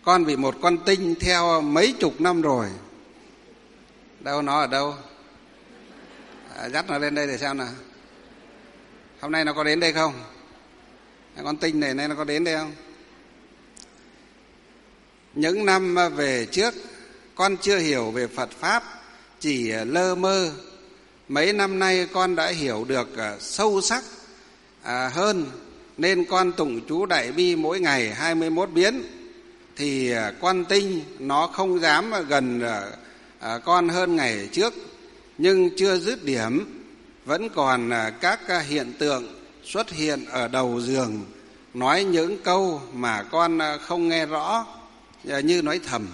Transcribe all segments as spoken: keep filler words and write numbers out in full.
con bị một con tinh theo mấy chục năm rồi. Đâu, nó ở đâu? À, dắt nó lên đây để xem nào. Hôm nay nó có đến đây không? Con tinh này nay nó có đến đây không? Những năm về trước, con chưa hiểu về Phật Pháp, chỉ lơ mơ. Mấy năm nay con đã hiểu được sâu sắc hơn, nên con tụng chú Đại Bi mỗi ngày hai mươi mốt biến. Thì con tinh nó không dám gần con hơn ngày trước, nhưng chưa dứt điểm, vẫn còn các hiện tượng xuất hiện ở đầu giường, nói những câu mà con không nghe rõ, như nói thầm.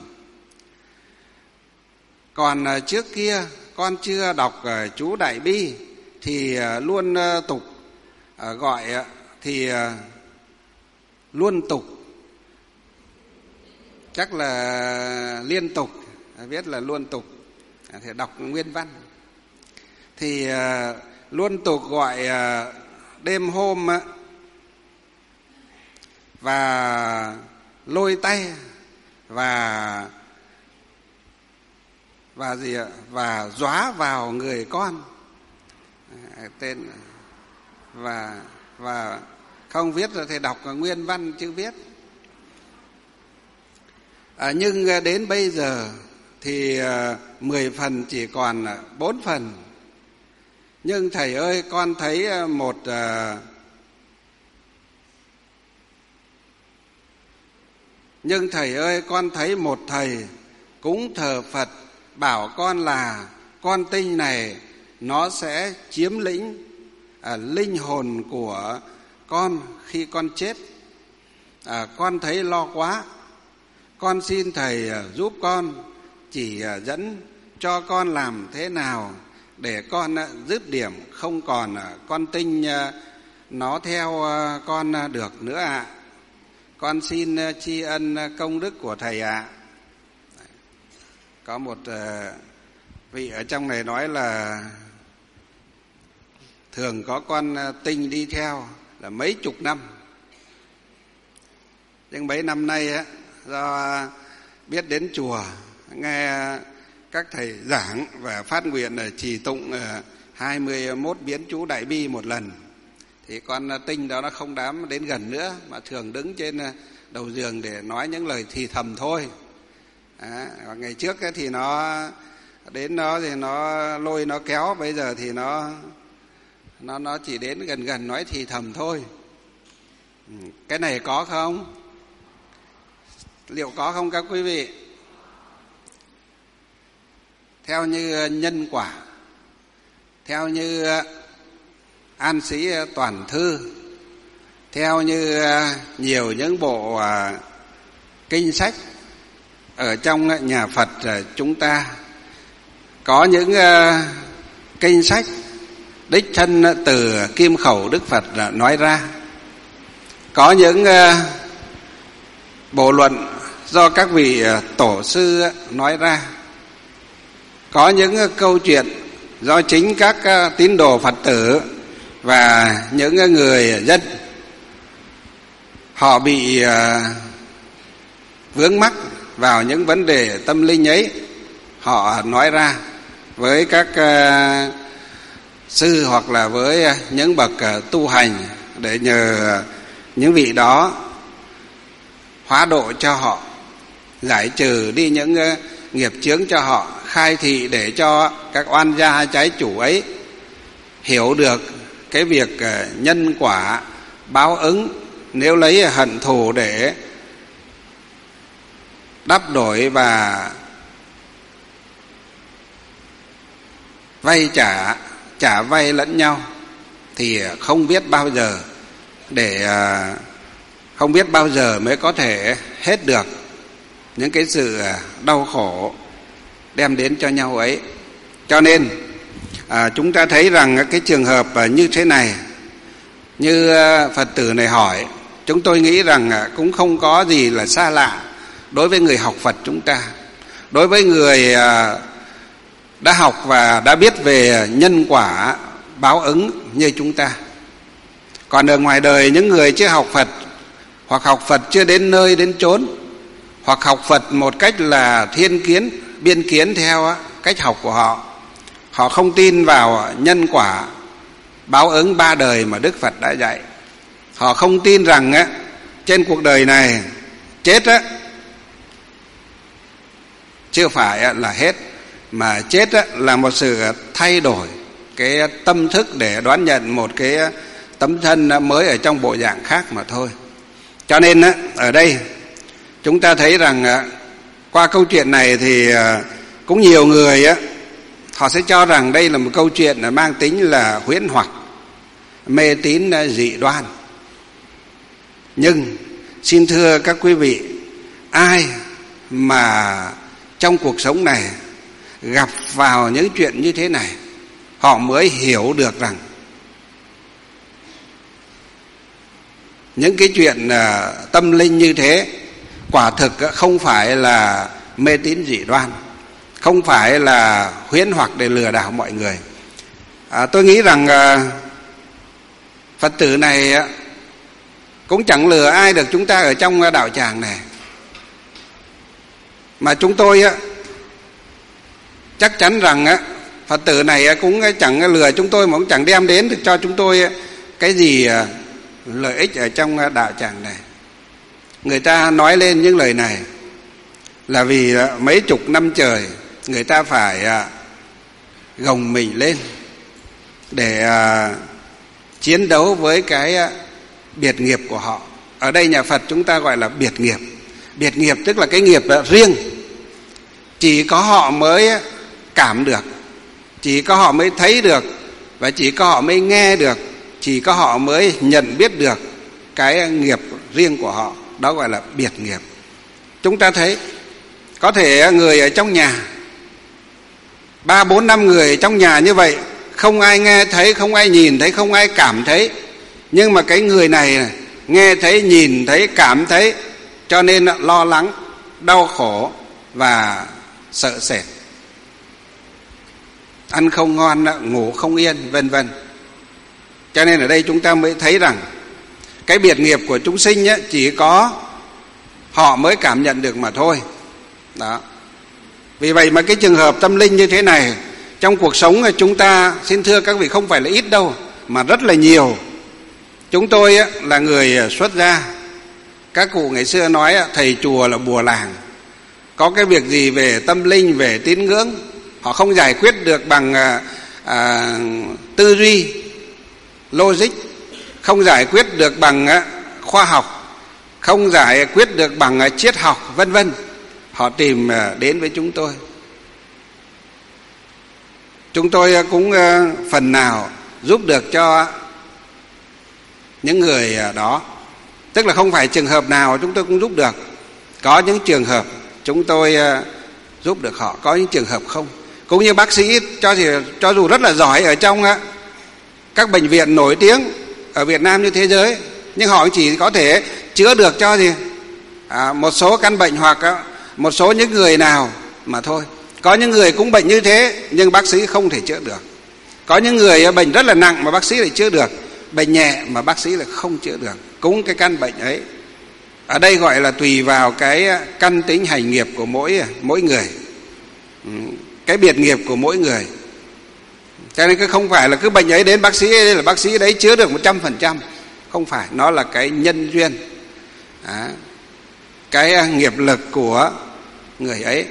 Còn trước kia con chưa đọc chú Đại Bi thì luôn tục gọi thì luôn tục, chắc là liên tục, viết là luôn tục, thì đọc nguyên văn. Thì luôn tục gọi đêm hôm và lôi tay và và gì ạ? Và dóa vào người con. Tên và và không viết rồi thì đọc nguyên văn chứ viết. À, nhưng đến bây giờ thì mười phần chỉ còn bốn phần. Nhưng thầy ơi, con thấy một Nhưng thầy ơi, con thấy một thầy cúng thờ Phật bảo con là con tinh này nó sẽ chiếm lĩnh à, linh hồn của con khi con chết. À, con thấy lo quá. Con xin thầy giúp con, chỉ dẫn cho con làm thế nào để con dứt điểm không còn con tinh nó theo con được nữa ạ. À. Con xin tri ân công đức của thầy ạ. À. Có một vị ở trong này nói là thường có con tinh đi theo là mấy chục năm. Nhưng mấy năm nay á, do biết đến chùa, nghe các thầy giảng và phát nguyện trì tụng hai mươi mốt biến chú Đại Bi một lần, thì con tinh đó nó không dám đến gần nữa, mà thường đứng trên đầu giường để nói những lời thì thầm thôi. À, ngày trước thì nó đến nó thì nó lôi nó kéo, bây giờ thì nó nó nó chỉ đến gần gần nói thì thầm thôi. Cái này có không? Liệu có không các quý vị? Theo như Nhân Quả, theo như An Sĩ Toàn Thư, theo như nhiều những bộ kinh sách ở trong nhà Phật chúng ta, có những kinh sách đích thân từ kim khẩu Đức Phật nói ra, có những bộ luận do các vị tổ sư nói ra, có những câu chuyện do chính các tín đồ Phật tử và những người dân họ bị vướng mắc vào những vấn đề tâm linh ấy, họ nói ra với các sư hoặc là với những bậc tu hành để nhờ những vị đó hóa độ cho họ, giải trừ đi những nghiệp chướng cho họ, khai thị để cho các oan gia trái chủ ấy hiểu được cái việc nhân quả báo ứng, nếu lấy hận thù để đắp đổi và vay trả, trả vay lẫn nhau thì không biết bao giờ để không biết bao giờ mới có thể hết được những cái sự đau khổ đem đến cho nhau ấy. Cho nên à, chúng ta thấy rằng cái trường hợp như thế này, như Phật tử này hỏi, chúng tôi nghĩ rằng cũng không có gì là xa lạ đối với người học Phật chúng ta, đối với người đã học và đã biết về nhân quả báo ứng như chúng ta. Còn ở ngoài đời, những người chưa học Phật hoặc học Phật chưa đến nơi đến chốn, hoặc học Phật một cách là thiên kiến, biên kiến theo cách học của họ. Họ không tin vào nhân quả báo ứng ba đời mà Đức Phật đã dạy. Họ không tin rằng á, trên cuộc đời này chết á, chưa phải là hết, mà chết á, là một sự thay đổi cái tâm thức để đón nhận một cái tấm thân mới ở trong bộ dạng khác mà thôi. Cho nên á, ở đây chúng ta thấy rằng á, qua câu chuyện này thì cũng nhiều người á, họ sẽ cho rằng đây là một câu chuyện mang tính là huyễn hoặc, mê tín dị đoan. Nhưng xin thưa các quý vị, ai mà trong cuộc sống này gặp vào những chuyện như thế này, họ mới hiểu được rằng những cái chuyện tâm linh như thế quả thực không phải là mê tín dị đoan, không phải là huyễn hoặc để lừa đảo mọi người. à, Tôi nghĩ rằng Phật tử này cũng chẳng lừa ai được chúng ta ở trong đạo tràng này. Mà chúng tôi chắc chắn rằng Phật tử này cũng chẳng lừa chúng tôi, mà cũng chẳng đem đến được cho chúng tôi cái gì lợi ích ở trong đạo tràng này. Người ta nói lên những lời này là vì mấy chục năm trời người ta phải gồng mình lên để chiến đấu với cái biệt nghiệp của họ. Ở đây nhà Phật chúng ta gọi là biệt nghiệp. Biệt nghiệp tức là cái nghiệp riêng, chỉ có họ mới cảm được, chỉ có họ mới thấy được, và chỉ có họ mới nghe được, chỉ có họ mới nhận biết được cái nghiệp riêng của họ. Đó gọi là biệt nghiệp. Chúng ta thấy có thể người ở trong nhà, ba bốn năm người ở trong nhà như vậy, không ai nghe thấy, không ai nhìn thấy, không ai cảm thấy. Nhưng mà cái người này nghe thấy, nhìn thấy, cảm thấy, cho nên lo lắng, đau khổ và sợ sệt, ăn không ngon, ngủ không yên, vân vân. Cho nên ở đây chúng ta mới thấy rằng cái biệt nghiệp của chúng sinh ấy, chỉ có họ mới cảm nhận được mà thôi. Đó. Vì vậy mà cái trường hợp tâm linh như thế này trong cuộc sống chúng ta, xin thưa các vị, không phải là ít đâu, mà rất là nhiều. Chúng tôi là người xuất gia. Các cụ ngày xưa nói thầy chùa là bùa làng. Có cái việc gì về tâm linh, về tín ngưỡng, họ không giải quyết được bằng à, à, tư duy, logic, không giải quyết được bằng à, khoa học, không giải quyết được bằng à, triết học, vân vân. Họ tìm à, đến với chúng tôi. Chúng tôi à, cũng à, phần nào giúp được cho những người à, đó. Tức là không phải trường hợp nào chúng tôi cũng giúp được. Có những trường hợp chúng tôi uh, giúp được họ, có những trường hợp không. Cũng như bác sĩ cho, thì, cho dù rất là giỏi ở trong uh, các bệnh viện nổi tiếng ở Việt Nam như thế giới, nhưng họ chỉ có thể chữa được cho gì à, một số căn bệnh hoặc uh, một số những người nào mà thôi. Có những người cũng bệnh như thế nhưng bác sĩ không thể chữa được. Có những người uh, bệnh rất là nặng mà bác sĩ lại chữa được, bệnh nhẹ mà bác sĩ lại không chữa được, cũng cái căn bệnh ấy. Ở đây gọi là tùy vào cái căn tính hành nghiệp của mỗi mỗi người, cái biệt nghiệp của mỗi người. Cho nên cái không phải là cứ bệnh ấy đến bác sĩ ấy là bác sĩ đấy chữa được một trăm phần trăm. Không phải, nó là cái nhân duyên, à, cái nghiệp lực của người ấy.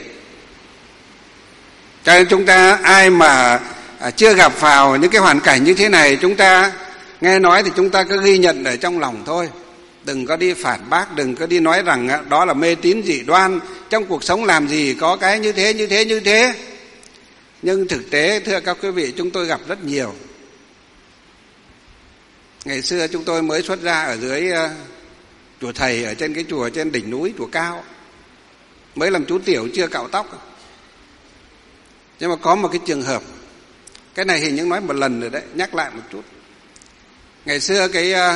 Cho nên chúng ta ai mà chưa gặp vào những cái hoàn cảnh như thế này, chúng ta nghe nói thì chúng ta cứ ghi nhận ở trong lòng thôi. Đừng có đi phản bác, đừng có đi nói rằng đó là mê tín dị đoan. Trong cuộc sống làm gì có cái như thế, như thế, như thế. Nhưng thực tế thưa các quý vị, chúng tôi gặp rất nhiều. Ngày xưa chúng tôi mới xuất ra ở dưới uh, chùa thầy, ở trên cái chùa trên đỉnh núi, chùa cao. Mới làm chú tiểu chưa cạo tóc. Nhưng mà có một cái trường hợp, cái này hình như nói một lần rồi đấy, nhắc lại một chút. Ngày xưa cái uh,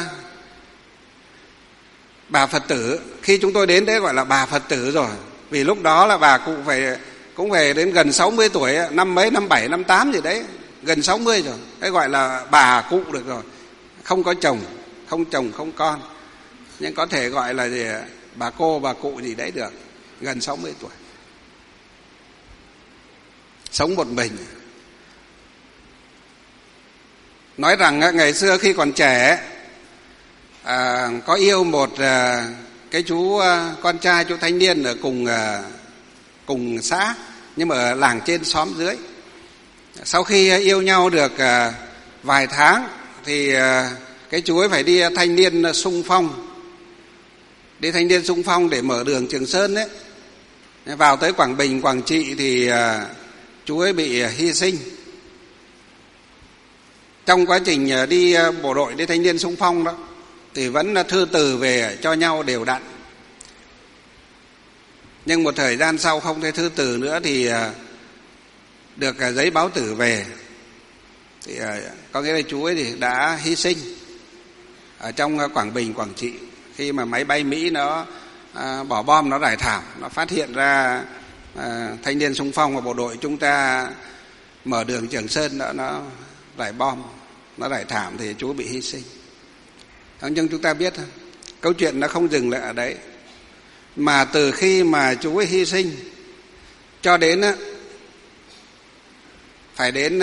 bà Phật tử, khi chúng tôi đến đấy gọi là bà Phật tử rồi. Vì lúc đó là bà cụ phải cũng về đến gần sáu mươi tuổi, năm mấy, năm bảy, năm tám gì đấy, gần sáu mươi rồi. Đấy gọi là bà cụ được rồi. Không có chồng, không chồng, không con. Nhưng có thể gọi là gì, bà cô, bà cụ gì đấy được. gần sáu mươi tuổi. Sống một mình. Nói rằng ngày xưa khi còn trẻ à, có yêu một à, cái chú à, con trai, chú thanh niên ở cùng à, cùng xã, nhưng mà ở làng trên xóm dưới. Sau khi yêu nhau được à, vài tháng thì à, cái chú ấy phải đi thanh niên xung phong, đi thanh niên xung phong để mở đường Trường Sơn đấy. Vào tới Quảng Bình, Quảng Trị thì à, chú ấy bị hy sinh. Trong quá trình đi bộ đội, đi thanh niên xung phong đó, thì vẫn thư từ về cho nhau đều đặn. Nhưng một thời gian sau không thấy thư từ nữa thì được giấy báo tử về. Thì có nghĩa là chú ấy thì đã hy sinh ở trong Quảng Bình, Quảng Trị, khi mà máy bay Mỹ nó bỏ bom, nó rải thảm, nó phát hiện ra thanh niên xung phong và bộ đội chúng ta mở đường Trường Sơn đó, nó rải bom, nó rải thảm thì chú bị hy sinh. Nhưng chúng ta biết câu chuyện nó không dừng lại ở đấy, mà từ khi mà chú ấy hy sinh cho đến phải đến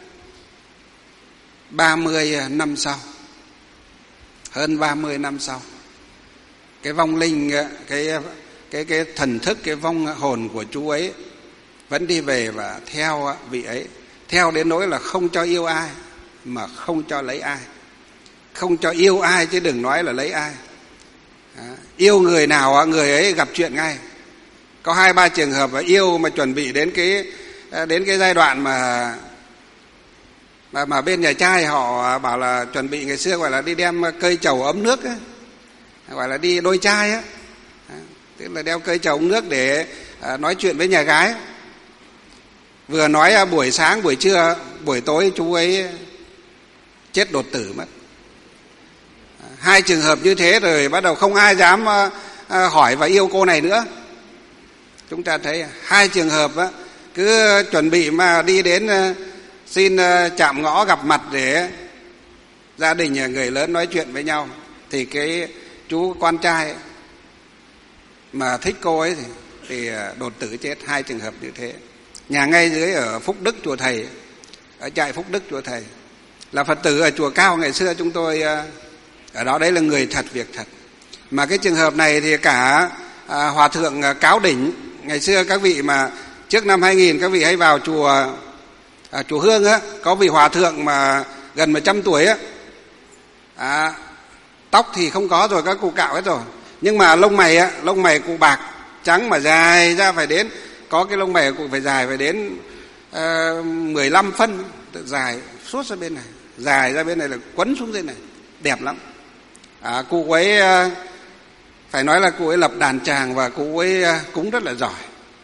ba mươi năm sau, hơn ba mươi năm sau, cái vong linh, cái cái cái thần thức, cái vong hồn của chú ấy vẫn đi về và theo vị ấy, theo đến nỗi là không cho yêu ai mà không cho lấy ai, không cho yêu ai chứ đừng nói là lấy ai. Đó. Yêu người nào người ấy gặp chuyện ngay. Có hai ba trường hợp yêu mà chuẩn bị đến cái đến cái giai đoạn mà mà mà bên nhà trai họ bảo là chuẩn bị, ngày xưa gọi là đi đem cây trầu ấm nước ấy, gọi là đi đôi trai á, tức là đeo cây trầu ấm nước để nói chuyện với nhà gái. Vừa nói buổi sáng, buổi trưa, buổi tối chú ấy chết đột tử mất. Hai trường hợp như thế rồi bắt đầu không ai dám hỏi và yêu cô này nữa. Chúng ta thấy hai trường hợp á, cứ chuẩn bị mà đi đến xin chạm ngõ gặp mặt để gia đình người lớn nói chuyện với nhau, thì cái chú con trai mà thích cô ấy thì, thì đột tử chết. Hai trường hợp như thế. Nhà ngay dưới ở Phúc Đức chùa Thầy, ở trại Phúc Đức chùa Thầy, là Phật tử ở chùa Cao ngày xưa chúng tôi ở đó. Đấy là người thật việc thật. Mà cái trường hợp này thì cả à, Hòa thượng Cáo Đỉnh, ngày xưa các vị mà trước năm hai nghìn các vị hay vào chùa à, chùa Hương á, có vị hòa thượng mà gần một trăm tuổi á, à, tóc thì không có rồi, các cụ cạo hết rồi, nhưng mà lông mày á, lông mày cụ bạc trắng mà dài ra, phải đến, có cái lông mày cụ phải dài phải đến uh, mười lăm phân, dài suốt ra bên này, dài ra bên này là quấn xuống bên này, đẹp lắm. À, cụ ấy uh, phải nói là cụ ấy lập đàn tràng và cụ ấy uh, cúng rất là giỏi.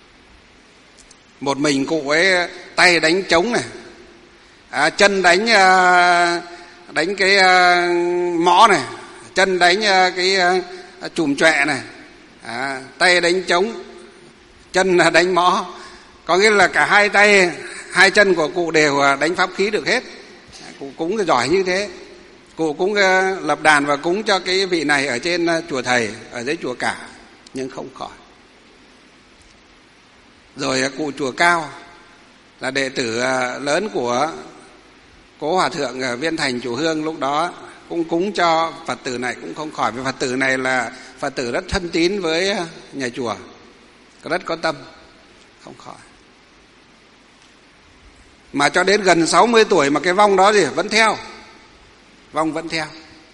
Một mình cụ ấy tay đánh trống này, à, chân đánh uh, đánh cái uh, mõ này, chân đánh uh, cái uh, chùm chọe này, à, tay đánh trống, chân là đánh mõ, có nghĩa là cả hai tay hai chân của cụ đều đánh pháp khí được hết. Cụ cúng giỏi như thế. Cụ cũng uh, lập đàn và cúng cho cái vị này ở trên uh, chùa Thầy, ở dưới chùa Cả, nhưng không khỏi. Rồi uh, cụ chùa Cao là đệ tử uh, lớn của cố hòa thượng uh, Viên Thành chùa Hương, lúc đó cũng cúng cho Phật tử này cũng không khỏi. Vì Phật tử này là Phật tử rất thân tín với uh, nhà chùa, rất có tâm, không khỏi. Mà cho đến gần sáu mươi tuổi mà cái vong đó gì vẫn theo, vong vẫn theo.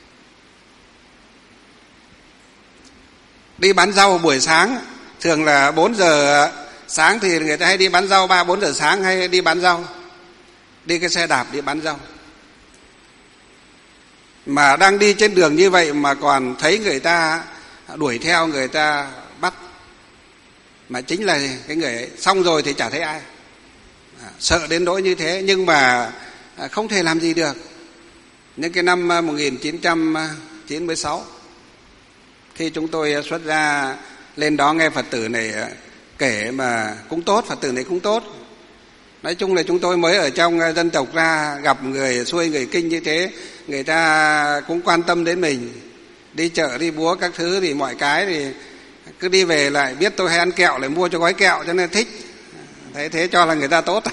Đi bán rau buổi sáng, thường là bốn giờ sáng thì người ta hay đi bán rau, ba bốn giờ sáng hay đi bán rau, đi cái xe đạp đi bán rau. Mà đang đi trên đường như vậy mà còn thấy người ta đuổi theo, người ta bắt, mà chính là cái người ấy. Xong rồi thì chả thấy ai, à, sợ đến nỗi như thế, nhưng mà không thể làm gì được. Những cái năm một nghìn chín trăm chín mươi sáu, khi chúng tôi xuất ra lên đó nghe Phật tử này kể mà cũng tốt, Phật tử này cũng tốt. Nói chung là chúng tôi mới ở trong dân tộc ra, gặp người xuôi người kinh như thế, người ta cũng quan tâm đến mình. Đi chợ đi búa các thứ thì mọi cái thì cứ đi về lại biết tôi hay ăn kẹo lại mua cho gói kẹo cho nên thích. Thế thế cho là người ta tốt.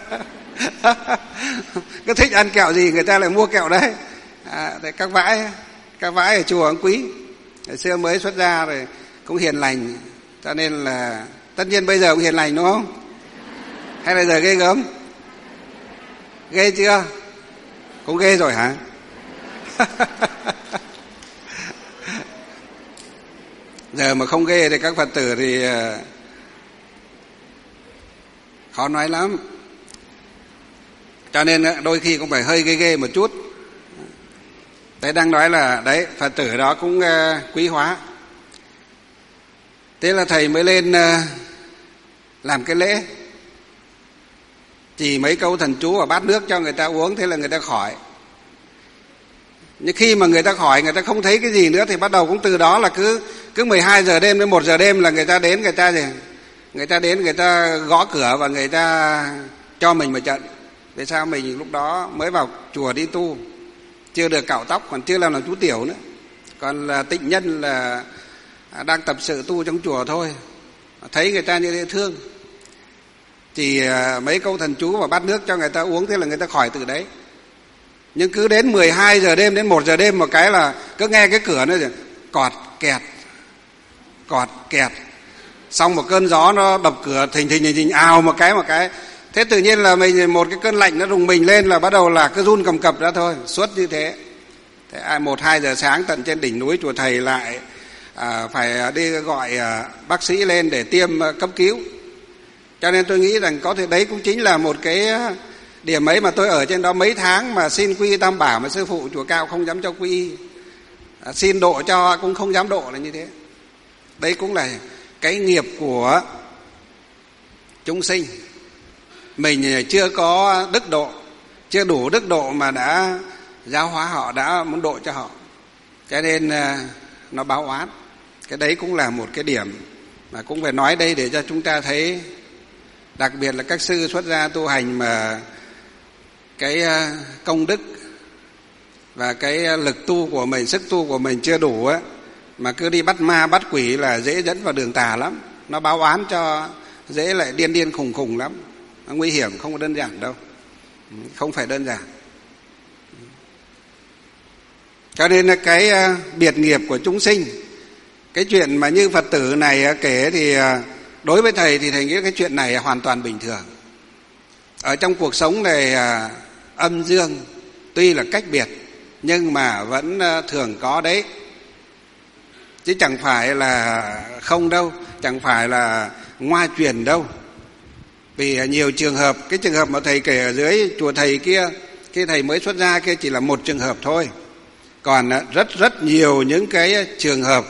Cứ thích ăn kẹo gì người ta lại mua kẹo đấy. À, thế các vãi các vãi ở chùa ông quý ngày xưa mới xuất gia rồi cũng hiền lành, cho nên là tất nhiên bây giờ cũng hiền lành đúng không? Hay là giờ ghê gớm? Ghê chưa? Cũng ghê rồi hả? Giờ mà không ghê thì các Phật tử thì khó nói lắm. Cho nên đôi khi cũng phải hơi ghê ghê một chút. Đấy, đang nói là đấy, Phật tử đó cũng quý hóa. Thế là thầy mới lên làm cái lễ, chỉ mấy câu thần chú và bát nước cho người ta uống, thế là người ta khỏi. Nhưng khi mà người ta khỏi, người ta không thấy cái gì nữa thì bắt đầu cũng từ đó là cứ cứ mười hai giờ đêm đến một giờ đêm là người ta đến, người ta gì? Người ta đến, người ta gõ cửa và người ta cho mình một trận. Vì sao? Mình lúc đó mới vào chùa đi tu, chưa được cạo tóc, còn chưa làm là chú tiểu nữa. Còn là tịnh nhân là đang tập sự tu trong chùa thôi. Thấy người ta như thế thương, chỉ mấy câu thần chú và bát nước cho người ta uống, thế là người ta khỏi từ đấy. Nhưng cứ đến mười hai giờ đêm đến một giờ đêm một cái là cứ nghe cái cửa nó cọt kẹt, cọt kẹt. Xong một cơn gió nó đập cửa thình thình thình thình ào một cái một cái. Thế tự nhiên là mình một cái cơn lạnh nó rùng mình lên là bắt đầu là cứ run cầm cập ra thôi, suốt như thế. Thế một hai giờ sáng tận trên đỉnh núi chùa thầy lại à, phải đi gọi à, bác sĩ lên để tiêm à, cấp cứu. Cho nên tôi nghĩ rằng có thể đấy cũng chính là một cái điểm ấy mà tôi ở trên đó mấy tháng mà xin quy y Tam Bảo mà sư phụ chùa Cao không dám cho quy y, à, xin độ cho cũng không dám độ là như thế. Đấy cũng là cái nghiệp của chúng sinh. Mình chưa có đức độ, chưa đủ đức độ mà đã giáo hóa họ, đã muốn độ cho họ, cho nên nó báo oán. Cái đấy cũng là một cái điểm mà cũng phải nói đây để cho chúng ta thấy, đặc biệt là các sư xuất gia tu hành mà cái công đức và cái lực tu của mình, sức tu của mình chưa đủ á, mà cứ đi bắt ma bắt quỷ là dễ dẫn vào đường tà lắm. Nó báo oán cho dễ lại điên điên khùng khùng lắm. Nó nguy hiểm, không có đơn giản đâu, không phải đơn giản. Cho nên là cái biệt nghiệp của chúng sinh, cái chuyện mà như Phật tử này kể thì đối với thầy thì thầy nghĩ cái chuyện này hoàn toàn bình thường. Ở trong cuộc sống này âm dương tuy là cách biệt nhưng mà vẫn thường có đấy, chứ chẳng phải là không đâu, chẳng phải là ngoa truyền đâu. Vì nhiều trường hợp, cái trường hợp mà thầy kể ở dưới chùa thầy kia, cái thầy mới xuất gia kia chỉ là một trường hợp thôi. Còn rất rất nhiều những cái trường hợp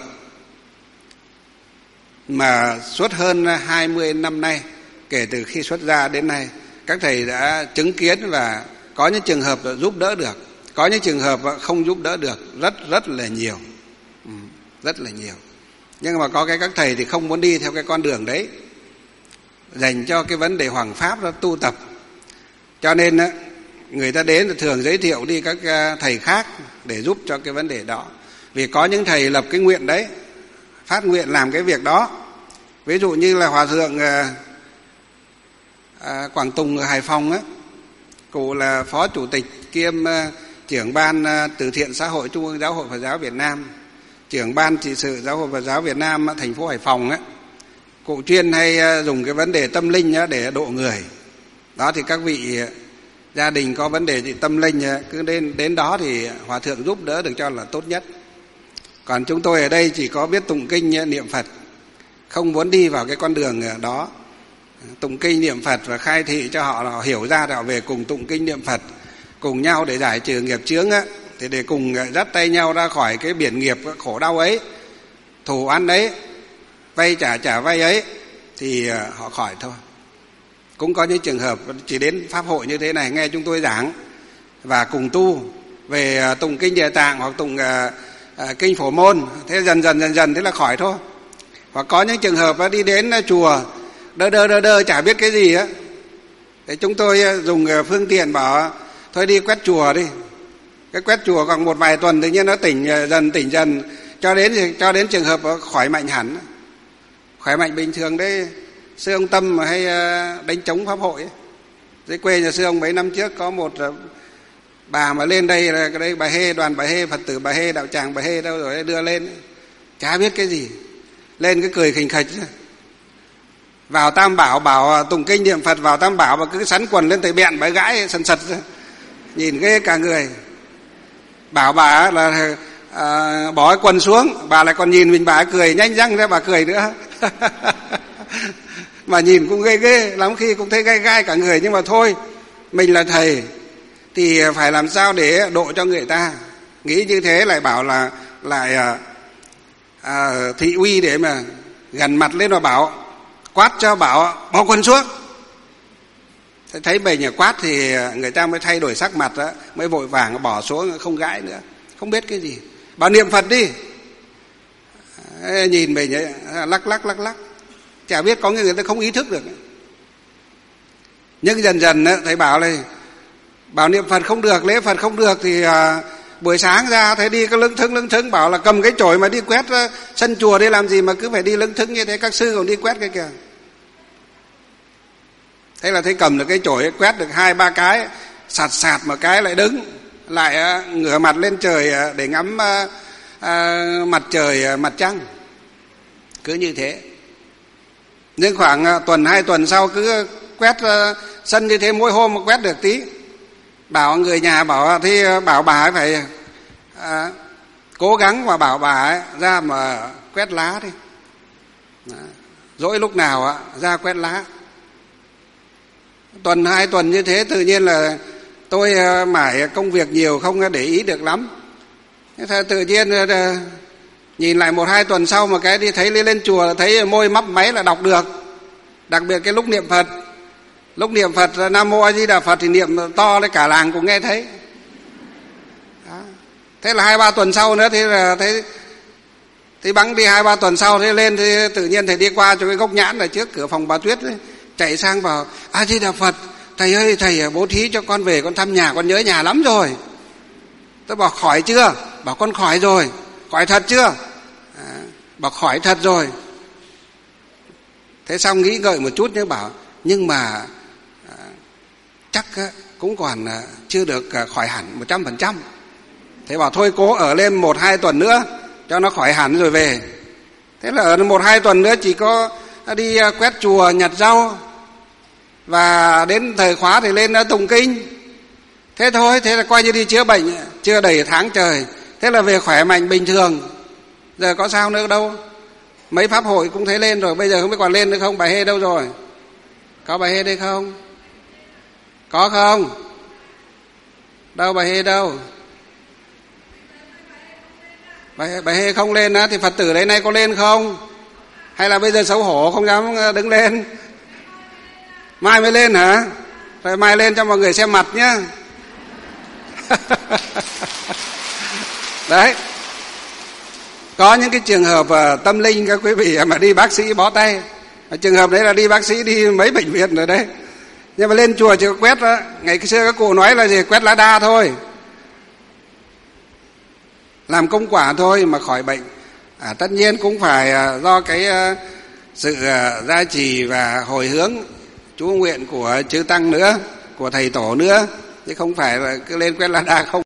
mà suốt hơn hai mươi năm nay, kể từ khi xuất gia đến nay, các thầy đã chứng kiến là có những trường hợp giúp đỡ được, có những trường hợp không giúp đỡ được, rất rất là nhiều, rất là nhiều. Nhưng mà có cái các thầy thì không muốn đi theo cái con đường đấy, dành cho cái vấn đề hoằng pháp đó, tu tập. Cho nên người ta đến là thường giới thiệu đi các thầy khác để giúp cho cái vấn đề đó. Vì có những thầy lập cái nguyện đấy, phát nguyện làm cái việc đó. Ví dụ như là Hòa Thượng à, à, Quảng Tùng ở Hải Phòng á, cụ là phó chủ tịch kiêm à, trưởng ban à, từ thiện xã hội Trung ương Giáo hội Phật giáo Việt Nam, trưởng ban trị sự Giáo hội Phật giáo Việt Nam à, thành phố Hải Phòng á. Cụ chuyên hay à, dùng cái vấn đề tâm linh á, để độ người. Đó thì các vị à, gia đình có vấn đề gì tâm linh à, cứ đến đến đó thì Hòa Thượng giúp đỡ được cho là tốt nhất. Còn chúng tôi ở đây chỉ có biết tụng kinh niệm Phật, không muốn đi vào cái con đường đó. Tụng kinh niệm Phật và khai thị cho họ, họ hiểu ra họ về cùng tụng kinh niệm Phật, cùng nhau để giải trừ nghiệp chướng á, thì để cùng dắt tay nhau ra khỏi cái biển nghiệp khổ đau ấy, thù ăn ấy, vay trả trả vay ấy, thì họ khỏi thôi. Cũng có những trường hợp chỉ đến pháp hội như thế này nghe chúng tôi giảng và cùng tu về tụng kinh Địa Tạng hoặc tụng À, kinh Phổ Môn, thế dần dần dần dần thế là khỏi thôi. Hoặc có những trường hợp đi đến chùa đơ đơ đơ đơ chả biết cái gì á, thế chúng tôi dùng phương tiện bảo thôi đi quét chùa đi. Cái quét chùa còn một vài tuần tự nhiên nó tỉnh dần tỉnh dần cho đến cho đến trường hợp khỏi mạnh hẳn. khỏe mạnh bình thường đấy. Sư ông Tâm mà hay đánh trống pháp hội ấy. Dưới quê nhà sư ông mấy năm trước có một bà mà lên đây là cái đây bà Hê, đoàn bà Hê, Phật tử bà Hê, đạo tràng bà Hê đâu rồi đưa lên, chả biết cái gì, lên cái cười khình khịch. Vào Tam Bảo bảo tụng kinh niệm Phật vào Tam Bảo mà cứ sắn quần lên tới bẹn, bà gãi sần sật ra, nhìn ghê cả người. Bảo bà là à, bỏ cái quần xuống, bà lại còn nhìn mình, bà cười nhanh răng ra, bà cười nữa. Mà nhìn cũng ghê ghê lắm, khi cũng thấy gai gai cả người. Nhưng mà thôi, mình là thầy thì phải làm sao để độ cho người ta. Nghĩ như thế lại bảo là lại à, à, thị uy để mà gần mặt lên và bảo quát cho, bảo bỏ quần xuống. Thấy mình quát thì người ta mới thay đổi sắc mặt đó, mới vội vàng bỏ xuống, không gãi nữa, không biết cái gì. Bảo niệm Phật đi. Nhìn mình ấy, lắc lắc lắc lắc, chả biết, có người ta không ý thức được. Nhưng dần dần thầy bảo này, bảo niệm Phật không được, lễ Phật không được thì à, buổi sáng ra thấy đi có lững thững lững thững, bảo là cầm cái chổi mà đi quét sân chùa đi làm gì mà cứ phải đi lững thững như thế, các sư còn đi quét cái kìa. Thế là thấy cầm được cái chổi quét được hai ba cái, sạt sạt một cái lại đứng, lại à, ngửa mặt lên trời à, để ngắm à, à, mặt trời à, mặt trăng. Cứ như thế. Nhưng khoảng à, tuần hai tuần sau cứ quét à, sân như thế, mỗi hôm mà quét được tí. Bảo người nhà bảo thì bảo bà ấy phải à, cố gắng và bảo bà ấy ra mà quét lá đi. Dỗi lúc nào à, ra quét lá. Tuần hai tuần như thế tự nhiên là tôi à, mải công việc nhiều không để ý được lắm. Thế tự nhiên à, nhìn lại một hai tuần sau mà cái đi thấy lên, lên chùa thấy môi mấp máy là đọc được. Đặc biệt cái lúc niệm Phật, lúc niệm Phật Nam Mô A Di Đà Phật thì niệm to lên cả làng cũng nghe thấy. Đó. Thế là hai ba tuần sau nữa thì là thấy thì bắn đi hai ba tuần sau thế lên thì tự nhiên thầy đi qua cho cái gốc nhãn ở trước cửa phòng bà Tuyết ấy, chạy sang bảo A Di Đà Phật, thầy ơi thầy bố thí cho con về con thăm nhà, con nhớ nhà lắm rồi. Tôi bảo khỏi chưa? Bảo con khỏi rồi. Khỏi thật chưa? À, bảo khỏi thật rồi. Thế xong nghĩ ngợi một chút nhưng bảo nhưng mà à, chắc á, cũng còn à, chưa được à, khỏi hẳn một trăm phần trăm. Thế bảo thôi cố ở lên một hai tuần nữa cho nó khỏi hẳn rồi về. Thế là ở một hai tuần nữa chỉ có đi à, quét chùa, nhặt rau, và đến thời khóa thì lên à, tụng kinh. Thế thôi, thế là coi như đi chữa bệnh chưa đầy tháng trời. Thế là về khỏe mạnh bình thường. Giờ có sao nữa đâu. Mấy pháp hội cũng thấy lên rồi, bây giờ không biết còn lên nữa không. Bà Hê đâu rồi? Có bà Hê đây không? Có không? Đâu bà Hê đâu? Bà, bà Hê không lên á, thì Phật tử đấy nay có lên không? Hay là bây giờ xấu hổ không dám đứng lên? Mai mới lên hả? Rồi mai lên cho mọi người xem mặt nhá. Đấy. Có những cái trường hợp uh, tâm linh các quý vị mà đi bác sĩ bó tay. Trường hợp đấy là đi bác sĩ đi mấy bệnh viện rồi đấy. Nhưng mà lên chùa chỉ có quét đó. Ngày xưa các cụ nói là gì? Quét lá đa thôi. Làm công quả thôi mà khỏi bệnh. À, tất nhiên cũng phải uh, do cái uh, sự uh, gia trì và hồi hướng chú nguyện của chư Tăng nữa, của thầy tổ nữa. Chứ không phải là cứ lên quét lá đa không.